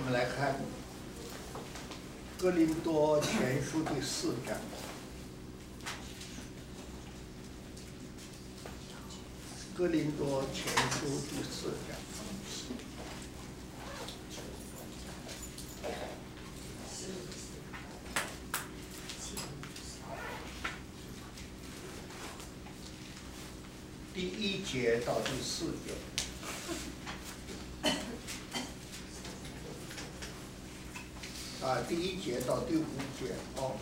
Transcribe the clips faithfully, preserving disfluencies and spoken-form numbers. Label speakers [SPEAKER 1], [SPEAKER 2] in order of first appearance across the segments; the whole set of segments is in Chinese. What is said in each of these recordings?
[SPEAKER 1] 们来看《哥林多前书》第四章。哥林多前书第四章。第一节到第四节。啊，第一节到第五节哦，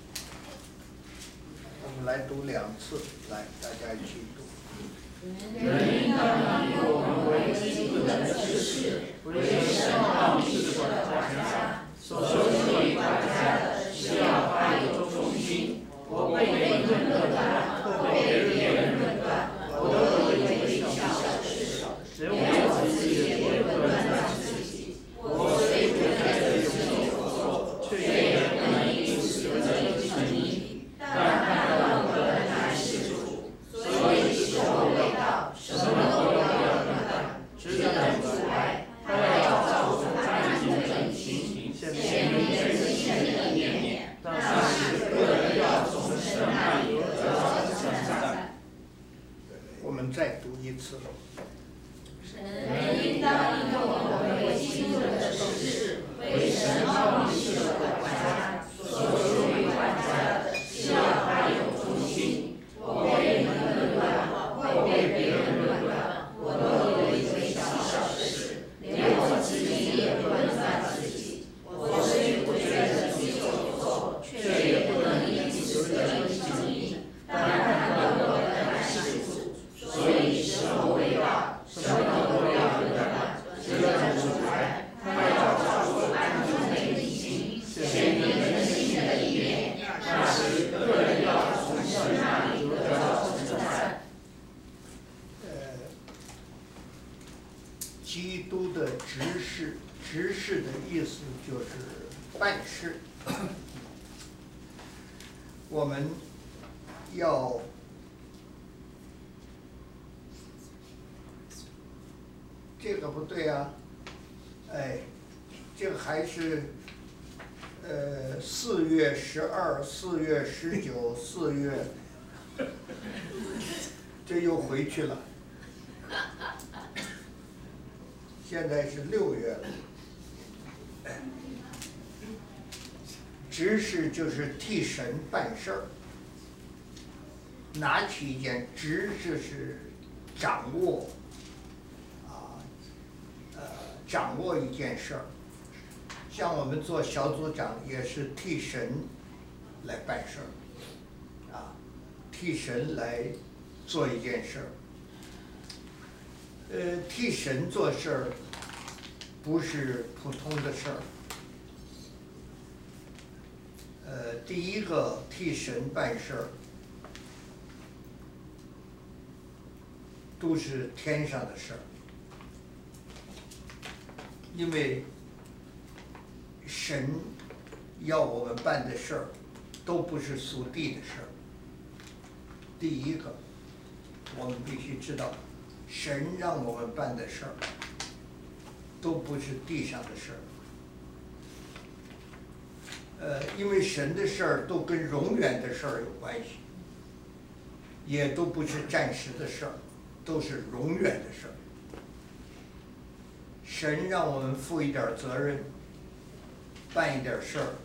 [SPEAKER 1] 我们来读两次，来，大家一起读。
[SPEAKER 2] 人应当以我们为基督的执事，为神奥秘的管家，所属于管家的是要发有忠心。我被人论断，或被别人论断，我都以为小事，只有我自己也论断自己。我虽不在这事有错，却也不能因此得以称义。但看到我的乃是主，所以使我为道，什么都要论断，只等主来，他要照着干净正行，显明人心的意念。但是个人要从神那里得到称赞。
[SPEAKER 1] 我们再读一次。
[SPEAKER 2] 人应当以我们为基督的执事，为神奥秘事的管家，所属于管家的是要发有忠心。我被人论断，或被别人论断，我都以为小事，连我自己也论断自己。我虽不觉得自己有错，却也不能因此得以称义。但看到我的乃是主，所以使我为道，什么都要论断，只等主来，他要照着安静的理性，显明人心的意念。那时个人要从神那里得到称赞。
[SPEAKER 1] 呃，基督的执事，执事的意思就是办事。我们要这个不对啊，哎，这个还是呃四月十二、四月十九、四月，这又回去了。现在是六月了。执事就是替神办事儿，拿起一件执事是掌握，啊，呃，掌握一件事儿。像我们做小组长也是替神来办事儿，啊，替神来做一件事儿。呃，替神做事儿不是普通的事儿。呃，第一个替神办事儿，都是天上的事儿，因为神要我们办的事儿，都不是属地的事儿。第一个，我们必须知道，神让我们办的事儿，都不是地上的事儿。呃，因为神的事儿都跟永远的事儿有关系，也都不是暂时的事儿，都是永远的事儿。神让我们负一点责任，办一点事儿。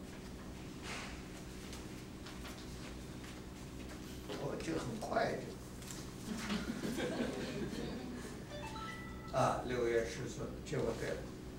[SPEAKER 1] 哦，这很快这。啊，六月十四，这个对了。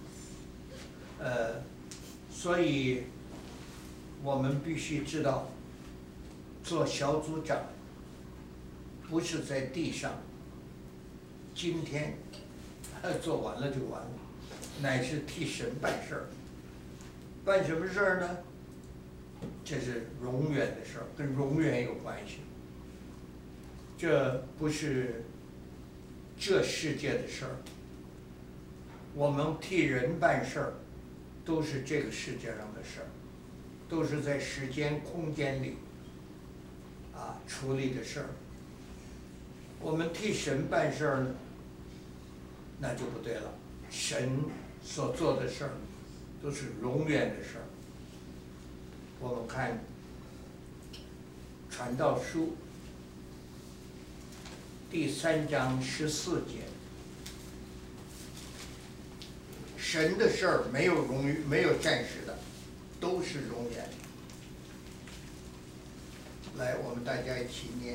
[SPEAKER 1] 呃，所以。我们必须知道，做小组长不是在地上，今天做完了就完了，乃是替神办事儿。办什么事儿呢？这是永远的事儿，跟永远有关系。这不是这世界的事儿。我们替人办事儿，都是这个世界上的事儿。都是在时间空间里啊处理的事儿。我们替神办事儿呢，那就不对了。神所做的事儿都是永远的事儿。我们看《传道书》第三章十四节，神的事儿没有永远，没有暂时的，都是永远的。来，我们大家一起念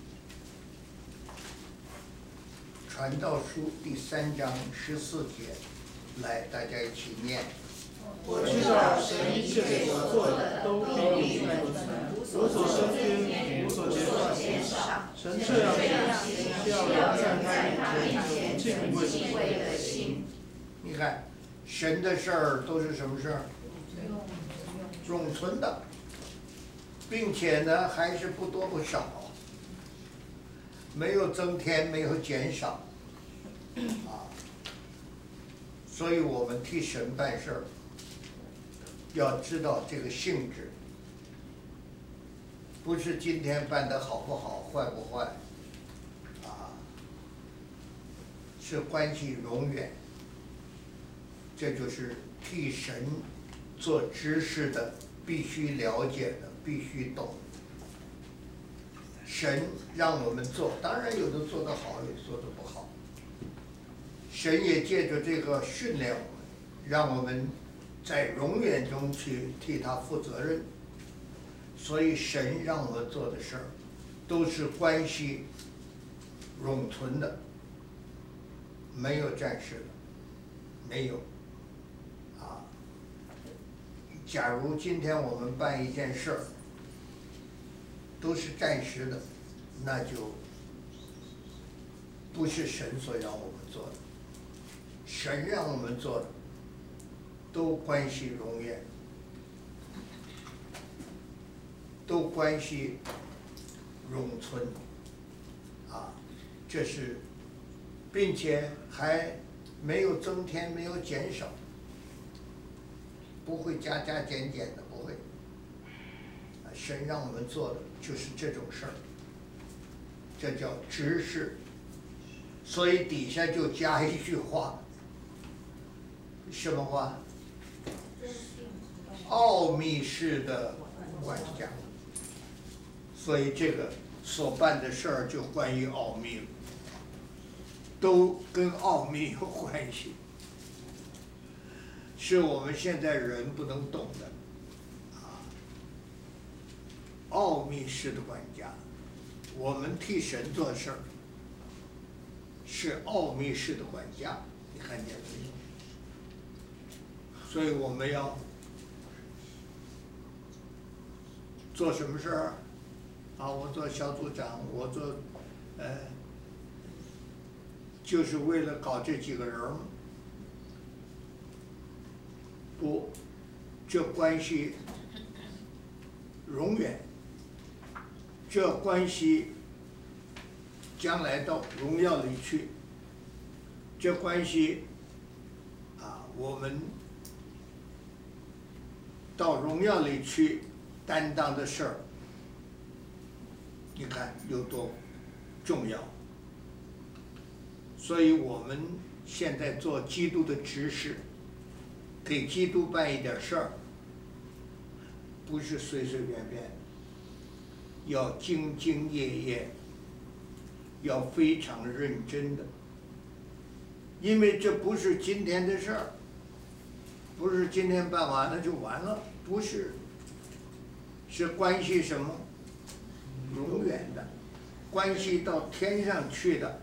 [SPEAKER 1] 《传道书》第三章十四节，来，大家一起念。
[SPEAKER 2] 我知道神一切所做的都必永存，我所生天，我所减少。神这样行，是要人在他面前敬畏的心。
[SPEAKER 1] 你看，神的事儿都是什么事儿？永存的，并且呢，还是不多不少，没有增添，没有减少，啊，所以我们替神办事儿，要知道这个性质，不是今天办得好不好，坏不坏，啊，是关系永远。这就是替神做执事的必须了解的，必须懂。神让我们做，当然有的做得好，有的做得不好。神也借着这个训练我们，让我们在永远中去替他负责任。所以神让我们做的事儿，都是关系永存的，没有暂时的，没有。啊，假如今天我们办一件事儿，都是暂时的，那就不是神所让我们做的。神让我们做的，都关系永远，都关系永存，啊，这是，并且还没有增添，没有减少，不会加加减减的，不会。神让我们做的就是这种事儿，这叫执事。所以底下就加一句话，什么话？奥秘式的管家。所以这个所办的事儿就关于奥秘了，都跟奥秘有关系，是我们现在人不能懂的。奥秘式的管家，我们替神做事儿，是奥秘式的管家，你看见没有？所以我们要做什么事儿啊？我做小组长，我做，呃，就是为了搞这几个人吗？不，这关系永远。这关系将来到荣耀里去，这关系啊，我们到荣耀里去担当的事儿，你看有多重要。所以我们现在做基督的执事，给基督办一点事儿，不是随随便便，要兢兢业业，要非常认真的，因为这不是今天的事儿，不是今天办完了就完了，不是，是关系什么？永远的，关系到天上去的，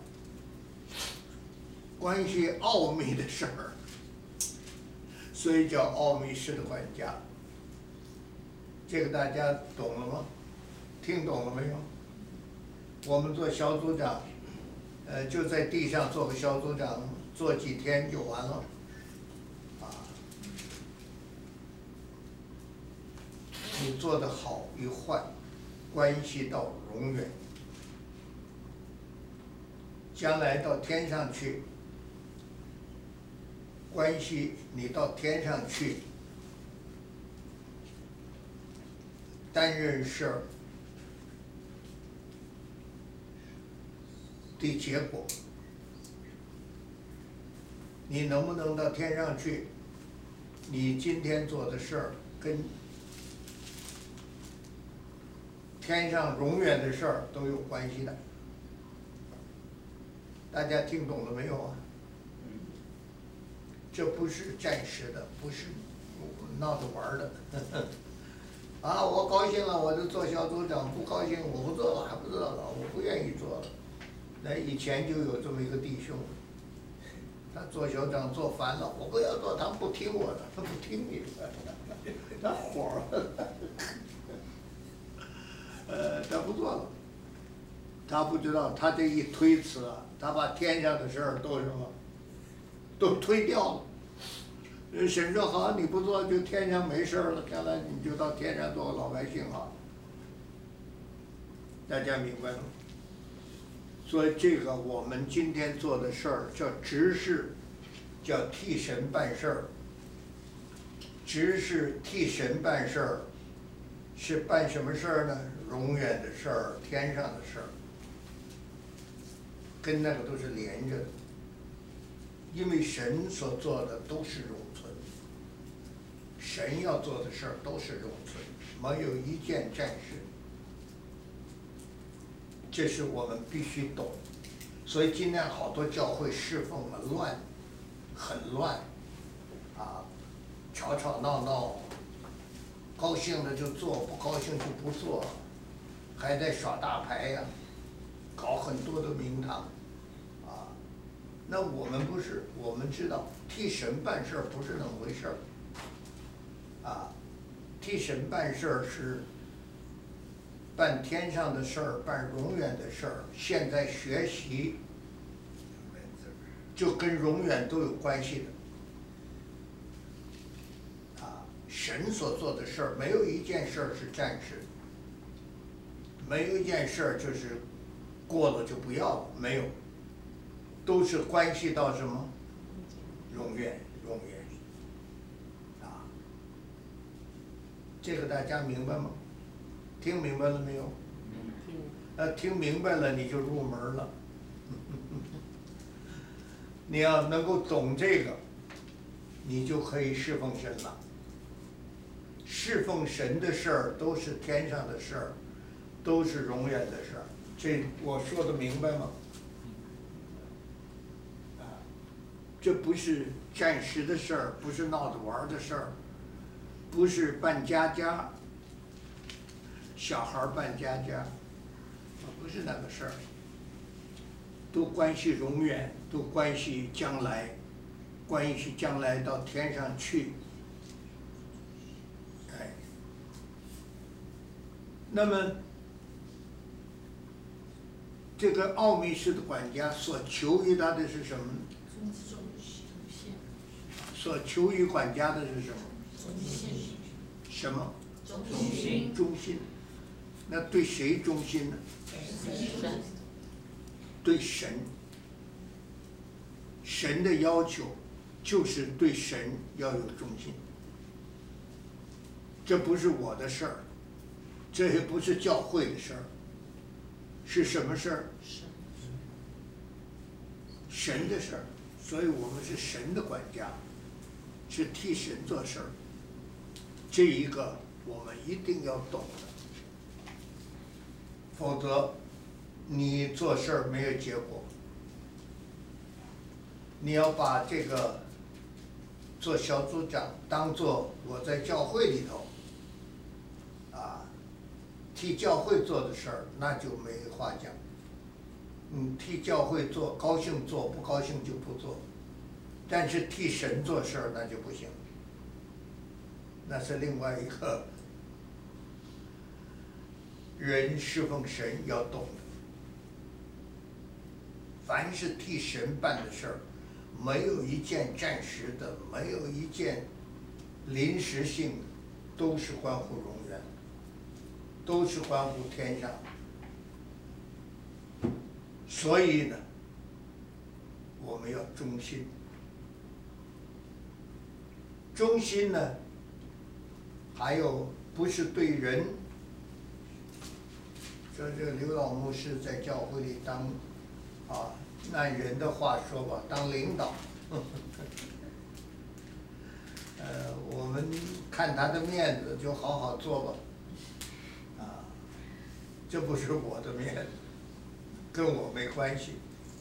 [SPEAKER 1] 关系奥秘的事儿，所以叫奥秘式的管家。这个大家懂了吗？听懂了没有？我们做小组长，呃，就在地上做个小组长，做几天就完了，啊，你做的好与坏，关系到永远，将来到天上去，关系你到天上去，担任事儿的结果，你能不能到天上去， 你今天做的事儿跟天上永远的事儿都有关系的。大家听懂了没有啊？这不是暂时的，不是闹着玩儿的。啊，我高兴了，我就做小组长；不高兴，我不做了，还不做了，我不愿意做了。那以前就有这么一个弟兄，他做小长做烦了，我不要做，他不听我的，他不听你的，他火了。呃，他不做了，他不知道，他这一推辞啊，他把天上的事儿都什么，都推掉了。神说好，你不做就天上没事了，将来你就到天上做个老百姓好。大家明白了吗？所以这个我们今天做的事儿叫执事，叫替神办事儿。执事替神办事儿，是办什么事儿呢？永远的事儿，天上的事儿，跟那个都是连着的。因为神所做的都是永存，神要做的事儿都是永存，没有一件暂时。这是我们必须懂。所以今天好多教会侍奉啊乱，很乱，啊，吵吵闹闹，高兴了就做，不高兴就不做，还在耍大牌呀、啊，搞很多的名堂。那我们不是，我们知道替神办事儿不是那么回事儿，啊，替神办事儿是办天上的事儿，办永远的事儿。现在学习就跟永远都有关系的，啊，神所做的事儿没有一件事儿是暂时的，没有一件事儿就是过了就不要了，没有。都是关系到什么？永远，永远，啊，这个大家明白吗？听明白了没有？
[SPEAKER 2] 听。
[SPEAKER 1] 呃，听明白了你就入门了。你要能够懂这个，你就可以侍奉神了。侍奉神的事儿都是天上的事儿，都是永远的事儿。这我说的明白吗？这不是暂时的事儿，不是闹着玩的事儿，不是办家家，小孩办家家，不是那个事儿，都关系永远，都关系将来，关系将来到天上去。哎，那么这个奥秘式的管家所求于他的是什么呢？所求于管家的是什么？
[SPEAKER 2] 忠心。
[SPEAKER 1] 什么？
[SPEAKER 2] 忠心。
[SPEAKER 1] 忠心。那对谁忠心呢？
[SPEAKER 2] 神。
[SPEAKER 1] 对神。神的要求就是对神要有忠心。这不是我的事儿，这也不是教会的事儿，是什么事儿？神的事儿。所以我们是神的管家。是替神做事儿，这一个我们一定要懂的，否则你做事儿没有结果。你要把这个做小组长当做我在教会里头，啊，替教会做的事儿，那就没话讲。嗯，替教会做，高兴做，不高兴就不做。但是替神做事儿那就不行，那是另外一个人侍奉神要懂的。凡是替神办的事儿，没有一件暂时的，没有一件临时性的，都是关乎永远，都是关乎天上。所以呢，我们要忠心。忠心呢，还有不是对人，说这个刘老牧师在教会里当，啊，按人的话说吧，当领导，呃， 呃，我们看他的面子就好好做吧，啊，这不是我的面子，跟我没关系。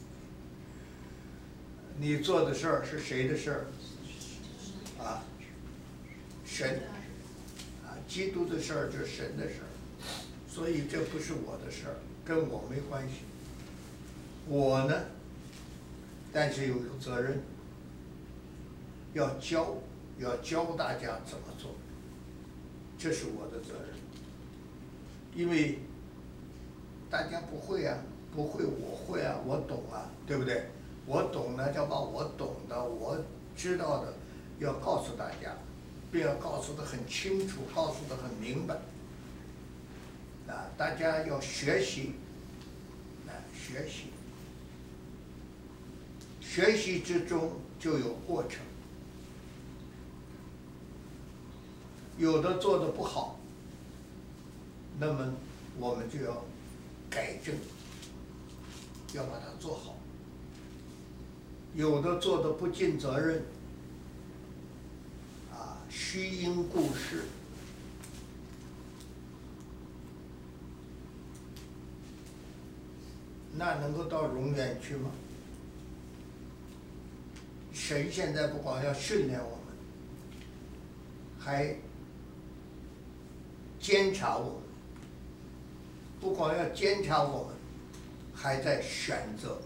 [SPEAKER 1] 你做的事儿是谁的事儿？啊，神，啊，基督的事儿就是神的事儿，所以这不是我的事儿，跟我没关系。我呢，但是有有责任，要教，要教大家怎么做，这是我的责任。因为大家不会啊，不会我会啊，我懂啊，对不对？我懂呢，就把我懂的、我知道的，要告诉大家，并要告诉得很清楚，告诉得很明白。啊，大家要学习，啊，学习。学习之中就有过程，有的做得不好，那么我们就要改正，要把它做好；有的做得不尽责任，啊，虚应故事，那能够到永远去吗？神现在不光要训练我们，还监察我们，不光要监察我们，还在选择。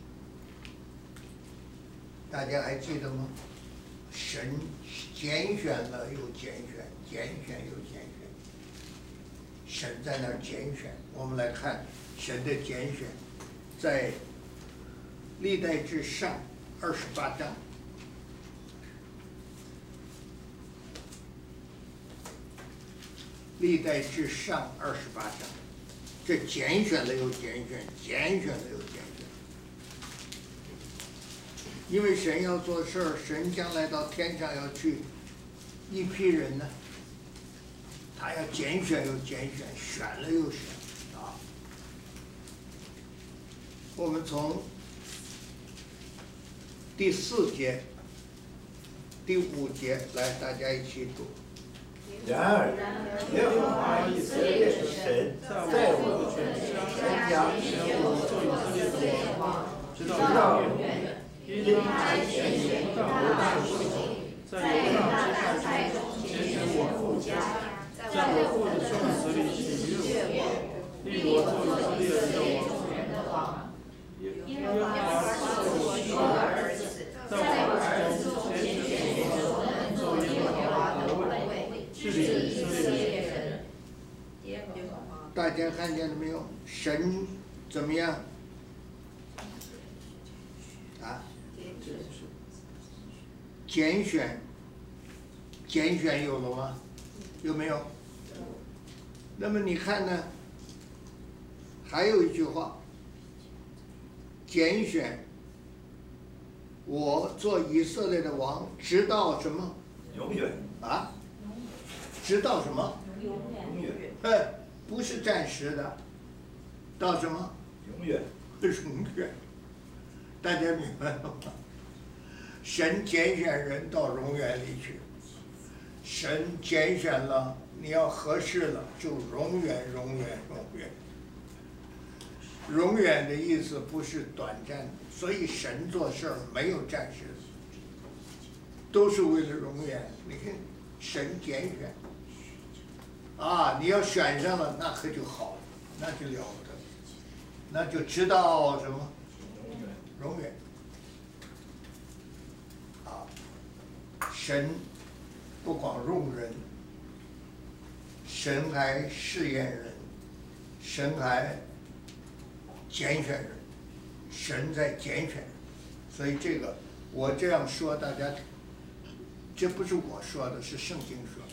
[SPEAKER 1] 大家还记得吗？神拣选了又拣选，拣选又拣选，神在那儿拣选。我们来看神的拣选，在历代志上二十八章。历代志上二十八章，这拣选了又拣选，拣选了又拣选。因为神要做事儿，神将来到天上要去一批人呢，他要拣选又拣选，选了又选啊。我们从第四节、第五节来，大家一起读。
[SPEAKER 2] 然而，耶和华以色列的神在我的全家将选我做以色列的王，直到永远。因他拣选犹大属地，在犹大支派中拣选我父家，在我父的宗子里喜悦我，立我做以色列人的王。耶和华赐我许多儿子，在我儿子中拣选我能做耶和华的位。治理以色列人。
[SPEAKER 1] 大家看见了没有？神怎么样？啊？拣选，拣选有了吗？有没有？那么你看呢？还有一句话，拣选我做以色列的王，直到什么？
[SPEAKER 2] 永远。
[SPEAKER 1] 啊？直到什么？
[SPEAKER 2] 永远。
[SPEAKER 1] 哎，不是暂时的，到什么？
[SPEAKER 2] 永远。
[SPEAKER 1] 永远。大家明白了吗？神拣选人到永远里去，神拣选了，你要合适了，就永远、永远、永远。永远的意思不是短暂的，所以神做事儿没有暂时的，都是为了永远。你看，神拣选。啊，你要选上了，那可就好了，那就了不得，那就知道什么？永远。啊，神不光用人，神还试验人，神还拣选人，神在拣选人，所以这个我这样说，大家，这不是我说的，是圣经说的。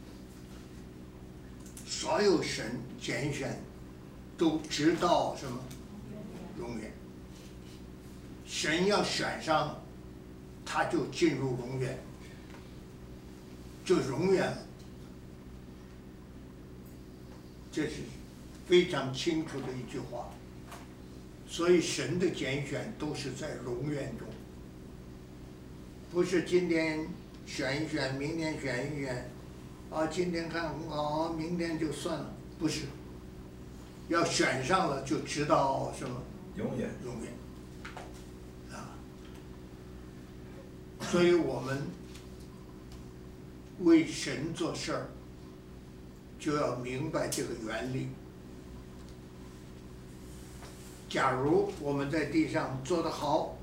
[SPEAKER 1] 所有神拣选，都直到什么？永远。神要选上，他就进入永远，就永远了。这是非常清楚的一句话。所以神的拣选都是在永远中，不是今天选一选，明天选一选，啊，今天看很好，明天就算了，不是。要选上了就直到什么？
[SPEAKER 3] 永远。
[SPEAKER 1] 永远。啊。所以我们为神做事儿，就要明白这个原理。假如我们在地上做得好，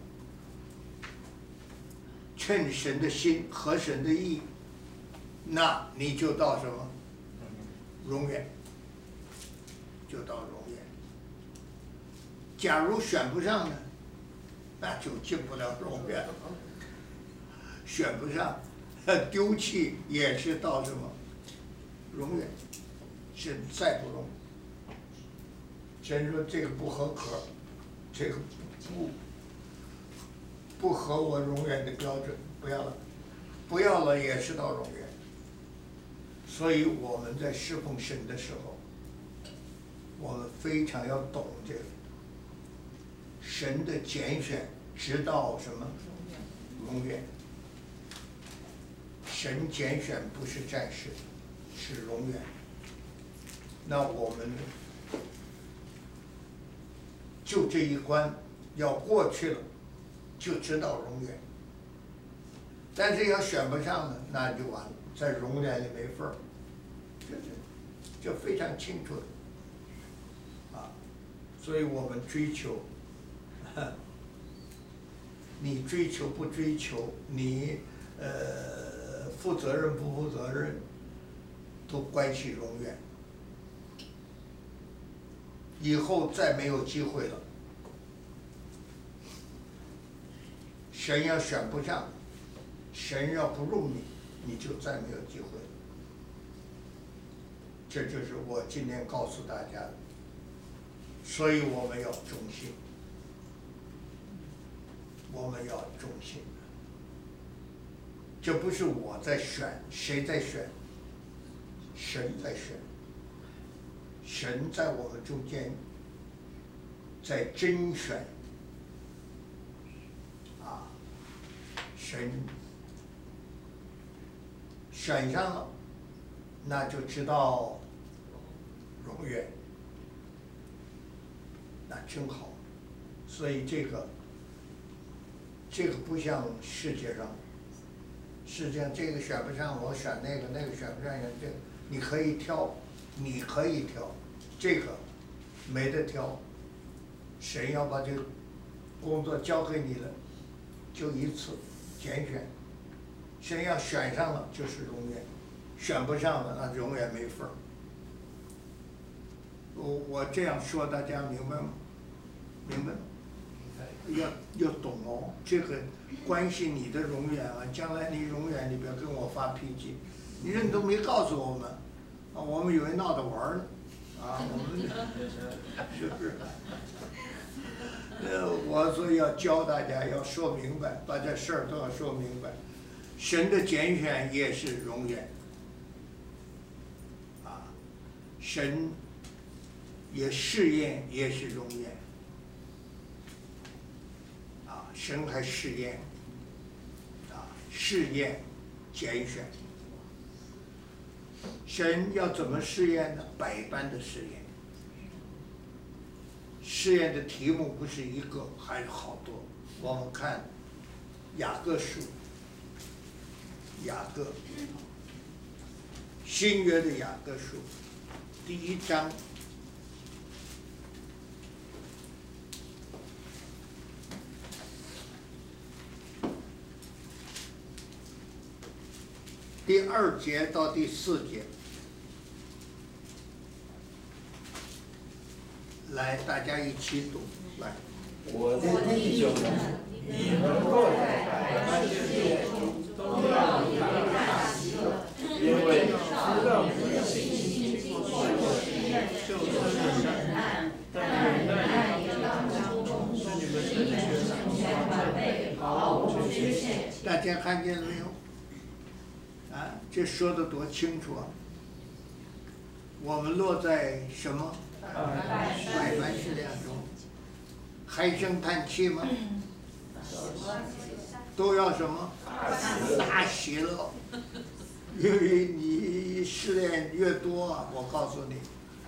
[SPEAKER 1] 称神的心合神的意，那你就到什么？永远。就到永远。假如选不上呢，那就进不了永远。选不上，丢弃也是到什么？永远，是再不容。神说这个不合格，这个不不合我永远的标准，不要了，不要了也是到永远。所以我们在侍奉神的时候，我们非常要懂这个神的拣选，直到什么？永远。神拣选不是暂时，是永远。那我们就这一关要过去了，就知道永远。但是要选不上呢，那就完了，在永远里没份儿，这这就非常清楚的。所以我们追求，你追求不追求，你呃负责任不负责任，都关系永远。以后再没有机会了，神要选不上，神要不用你，你就再没有机会了。这就是我今天告诉大家的。所以我们要忠心，我们要忠心。这不是我在选，谁在选？神在选。神在我们中间，在甄选。啊，神选上了，那就知道永远。那真好，所以这个，这个不像世界上，世界上这个选不上，我选那个，那个选不上，选这个，你可以挑，你可以挑，这个没得挑，神要把这个工作交给你了，就一次拣选，神要选上了就是永远，选不上了那永远没份儿。我我这样说，大家明白吗？明白吗？要要懂哦，这个关系你的永远啊！将来你永远，你不要跟我发脾气，你人都没告诉我们，啊，我们以为闹着玩呢，啊，我们是不是？呃，我所以要教大家，要说明白，把这事儿都要说明白。神的拣选也是永远，啊，神。也试验也是永远，啊，神还试验，啊，试验，拣选。神要怎么试验呢？百般的试验。试验的题目不是一个，还有好多。我们看雅各书，雅各，新约的雅各书，第一章。第二节到第四节，来，大家一起读，来。
[SPEAKER 3] 我的弟兄们，你们后来百般试炼中，都要有大喜乐，因为知道你们的信心经过试验，就是忍耐。但忍耐也当当中，使你们成全完备，毫无缺陷。
[SPEAKER 1] 大家看见了没有？啊，这说的多清楚啊！我们落在什么百般试炼中，唉声叹气吗？ 都要什么？大喜乐。因为你试炼越多，我告诉你，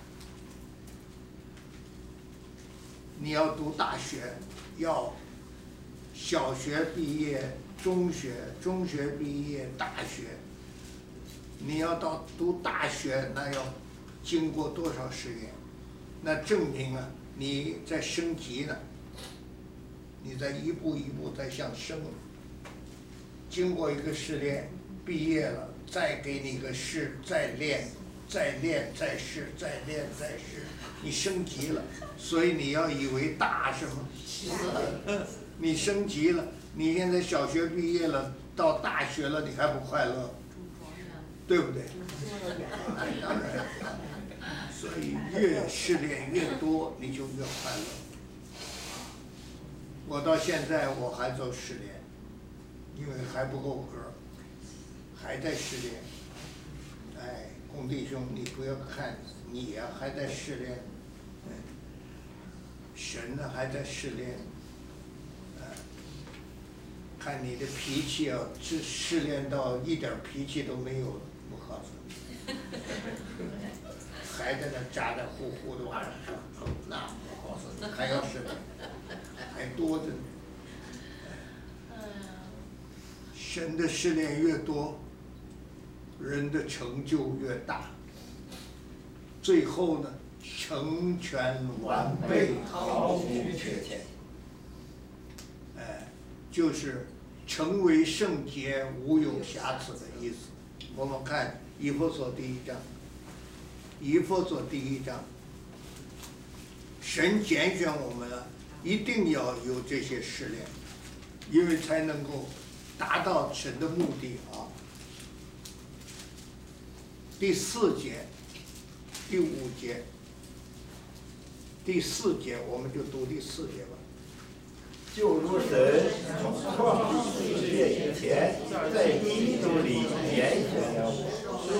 [SPEAKER 1] 你要读大学，要小学毕业、中学、中学毕业、大学，你要到读大学，那要经过多少试验？那证明啊，你在升级呢，你在一步一步在向升。经过一个试炼，毕业了，再给你个试，再练，再练，再试，再练，再试，你升级了。所以你要以为大什么？你升级了，你现在小学毕业了，到大学了，你还不快乐？对不对？当然。所以越试炼越多，你就越快乐。我到现在我还走试炼，因为还不够格，还在试炼。哎，龚弟兄，你不要看你呀、啊，还在试炼。神呢还在试炼。呃，看你的脾气啊，试试炼到一点脾气都没有了，我告诉你。还在那咋咋呼呼的玩意儿，那我告诉你，还要试炼，还多着呢。神的试炼越多，人的成就越大。最后呢，成全完备，毫无缺欠。哎，就是成为圣洁，无有瑕疵的意思。我们看以弗所第一章。以弗所第一章，神拣选我们了，一定要有这些试炼，因为才能够达到神的目的啊。第四节、第五节、第四节，我们就读第四节吧。
[SPEAKER 3] 就如神从创立世界以前，在基督里拣选了我。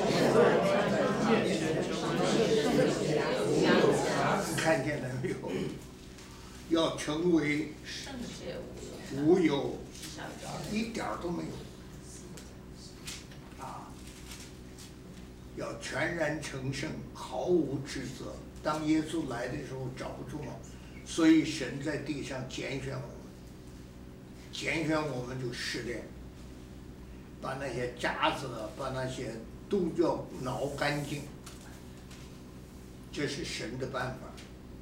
[SPEAKER 1] 看见了没有？要成为无有，一点儿都没有。啊，要全然成圣，毫无指责。当耶稣来的时候找不住了，所以神在地上拣选我们，拣选我们就试炼，把那些渣子，把那些都要挠干净。这是神的办法。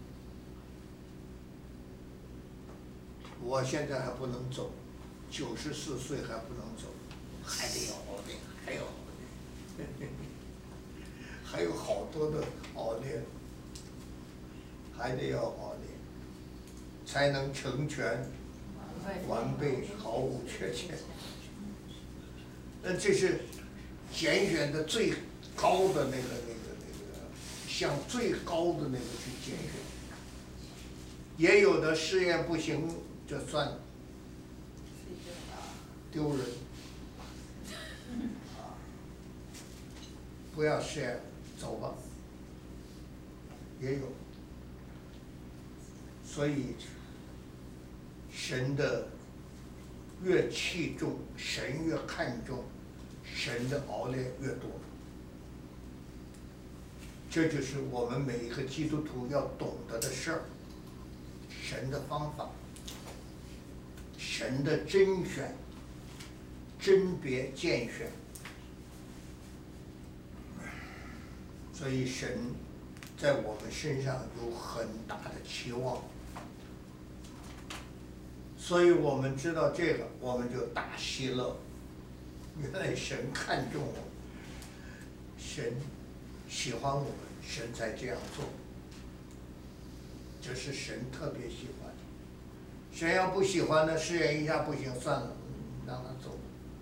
[SPEAKER 1] 我现在还不能走，九十四岁还不能走，还得要熬练，还要熬练，还有好多的熬练，还得要熬练，才能成全完备，毫无缺欠。那这是拣选的最高的那个那个那个，向最高的那个去拣选。也有的试验不行就算了，啊，丢人，啊，不要试验，走吧。也有，所以神的越器重，神越看重，神的熬炼越多。这就是我们每一个基督徒要懂得的事儿。神的方法，神的甄选、甄别、拣选，所以神在我们身上有很大的期望。所以我们知道这个，我们就大喜乐。原来神看重我们，神喜欢我们，神才这样做。这是神特别喜欢。神要不喜欢的，试验一下不行，算了，让他走，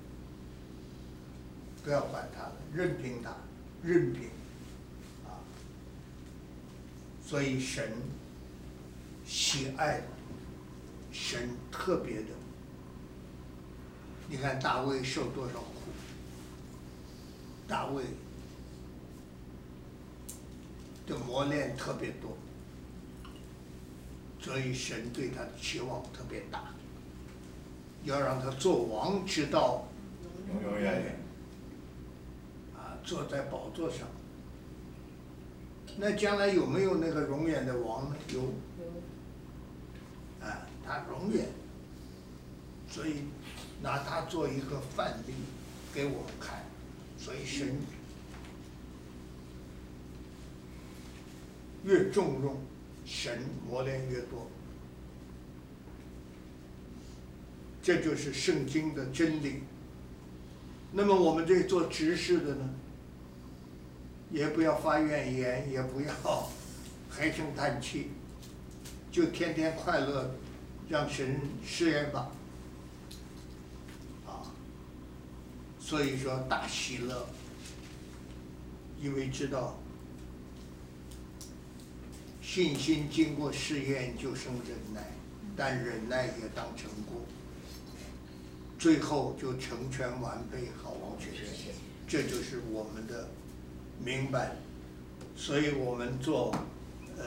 [SPEAKER 1] 不要管他了，任凭他，任凭，啊。所以神喜爱的，神特别的。你看大卫受多少苦，大卫的磨练特别多。所以神对他的期望特别大， 要让他做王，直到
[SPEAKER 3] 永永远远。
[SPEAKER 1] 啊坐在宝座上。那将来有没有那个永远的王呢？有。啊，他永远，所以拿他做一个范例给我们看，所以神越重用，神磨练越多。这就是圣经的真理。那么我们这做执事的呢，也不要发怨言，也不要唉声叹气，就天天快乐，让神施恩吧。啊，所以说大喜乐，因为知道信心经过试验就生忍耐，但忍耐也当成功。最后就成全完备，好王全全，这就是我们的明白。所以我们做呃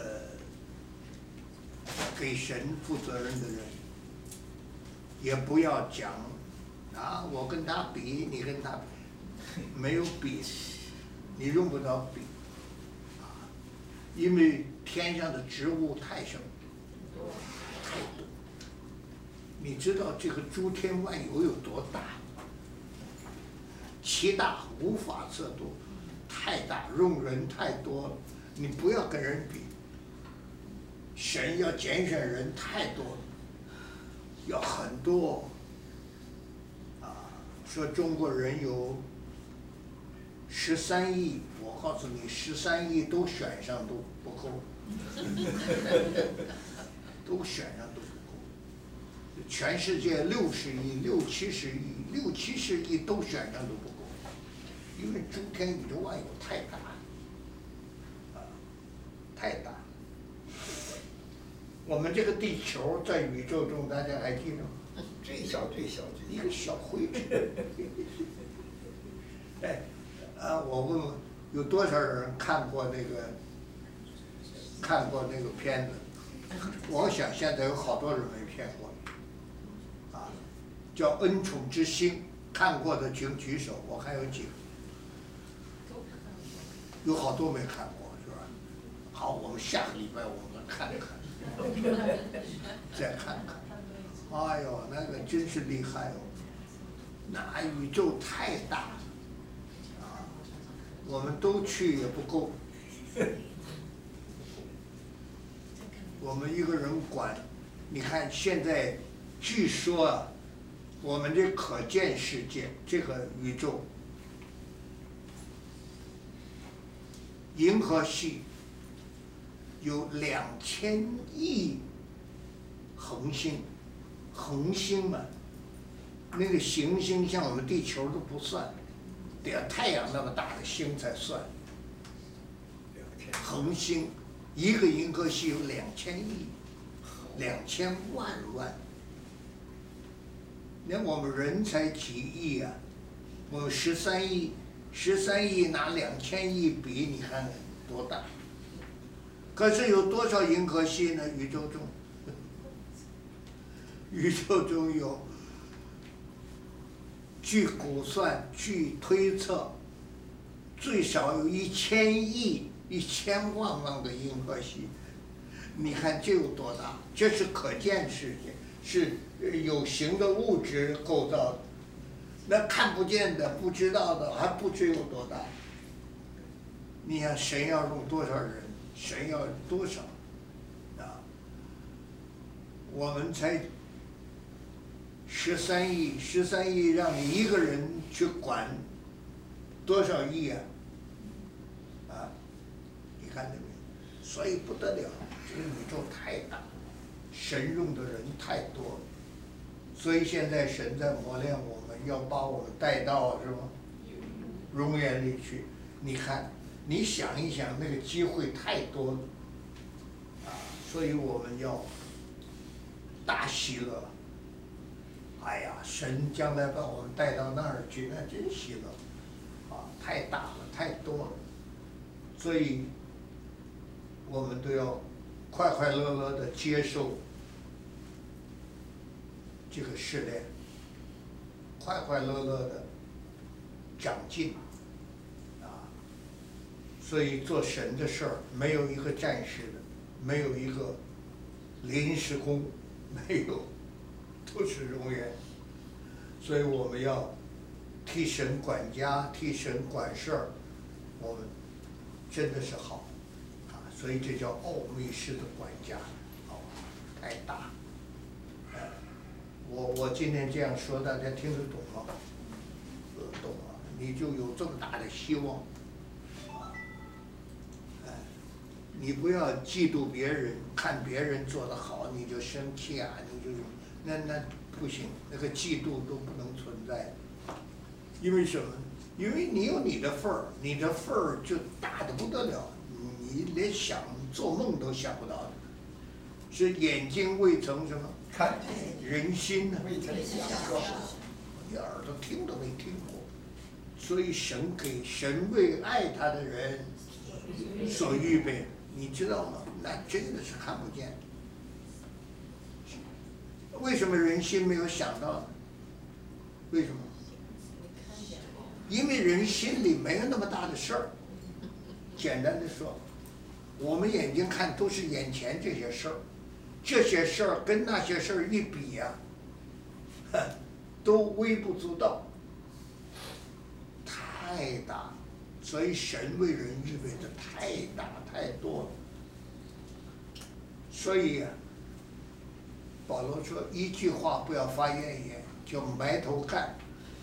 [SPEAKER 1] 给神负责任的人，也不要讲啊，我跟他比，你跟他比，没有比，你用不着比，啊，因为天上的职务太少，太多。你知道这个诸天万有有多大？其大无法测度，太大，用人太多了。你不要跟人比。神要拣选人太多了，要很多。啊，说中国人有十三亿，我告诉你，十三亿都选上都不够，都选上都不够。全世界六十亿、六七十亿、六七十亿都选上都不够，因为诸天宇宙万有太大，啊，太大。我们这个地球在宇宙中，大家还记得吗？
[SPEAKER 3] 最小最小最
[SPEAKER 1] 一个小灰尘。哎，啊，我问问，有多少人看过那个看过那个片子？我想现在有好多人没看过。啊，叫《恩宠之心》，看过的请举手，我看有几个。有好多没看过，是吧？好，我们下个礼拜我们看看。再看看，哎呦，那个真是厉害哦！那宇宙太大了，啊，我们都去也不够。我们一个人管，你看现在，据说啊，我们这可见世界这个宇宙，银河系。有两千亿恒星，恒星嘛，那个行星像我们地球都不算，得要太阳那么大的星才算。恒星，一个银河系有两千亿，两千万万。连我们人才几亿啊，我们十三亿，十三亿拿两千亿比，你看看多大？可是有多少银河系呢？宇宙中，宇宙中有，据估算、据推测，最少有一千亿、一千万万个银河系。你看这有多大？这是可见世界，是有形的物质构造的。那看不见的、不知道的，还不知有多大。你看神要用多少人？神要多少啊？我们才十三亿，十三亿让你一个人去管多少亿啊？啊，你看见没有？所以不得了，这个宇宙太大，神用的人太多了，所以现在神在磨练我们，要把我们带到什么永远里去。你看。你想一想，那个机会太多了，啊，所以我们要大喜乐。哎呀，神将来把我们带到那儿去，那真喜乐，啊，太大了，太多了，所以我们都要快快乐乐的接受这个试炼。 快快乐乐的长进，啊，所以做神的事儿没有一个暂时的，没有一个临时工，没有，都是永远。所以我们要替神管家，替神管事儿，我们真的是好，啊，所以这叫奥秘式的管家，哦，太大。哎，我我今天这样说，大家听得懂吗？呃，懂了，你就有这么大的希望，啊，哎，你不要嫉妒别人，看别人做得好你就生气啊，你就那那不行，那个嫉妒都不能存在。因为什么？因为你有你的份儿，你的份儿就大得不得了，你连想做梦都想不到的。是眼睛未曾什么
[SPEAKER 3] 看见，
[SPEAKER 1] 人心呢
[SPEAKER 3] 未曾想过，
[SPEAKER 1] 你耳朵听都没听过。所以神给神为爱他的人所预备，你知道吗？那真的是看不见。为什么人心没有想到呢？为什么？因为人心里没有那么大的事儿。简单的说，我们眼睛看都是眼前这些事儿，这些事儿跟那些事儿一比呀、啊，都微不足道，太大。所以神为人预备的太大太多了。所以呀、啊，保罗说一句话不要发怨言，就埋头干。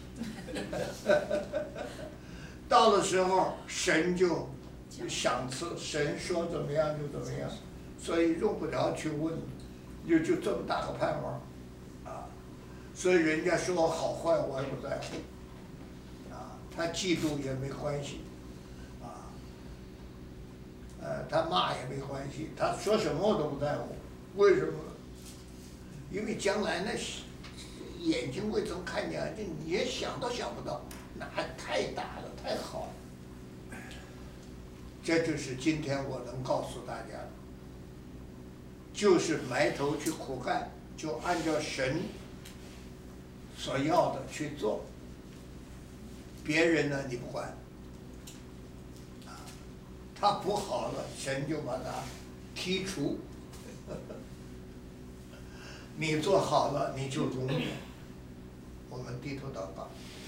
[SPEAKER 1] 到了时候，神就赏赐，神说怎么样就怎么样，所以用不着去问，就就这么大个盼望，啊，所以人家说我好坏我也不在乎，啊，他嫉妒也没关系，啊，呃，他骂也没关系，他说什么我都不在乎，为什么？因为将来那眼睛未曾看见，这你也想都想不到，那太大了，太好了。这就是今天我能告诉大家的，就是埋头去苦干，就按照神所要的去做。别人呢，你不管，啊，他不好了，神就把他剔除。你做好了，你就荣耀。我们低头祷告。